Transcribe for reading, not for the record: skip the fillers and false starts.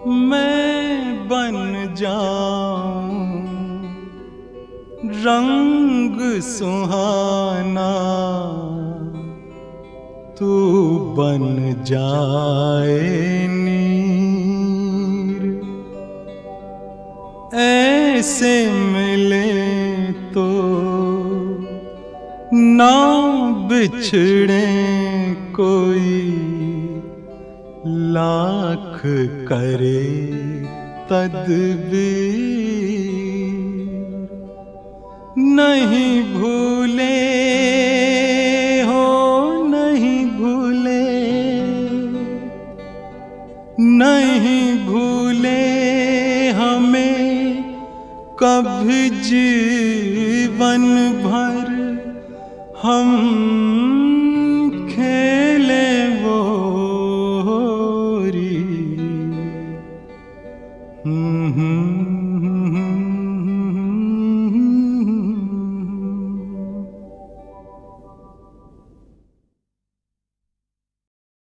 मैं बन जाऊं रंग सुहाना, तू बन जाए नीर। ऐसे मिले तो ना बिछड़े कोई, लाख करे तदबीर। नहीं भूले हो नहीं भूले, नहीं भूले हमें कभी जीवन भर। हम खेले वो री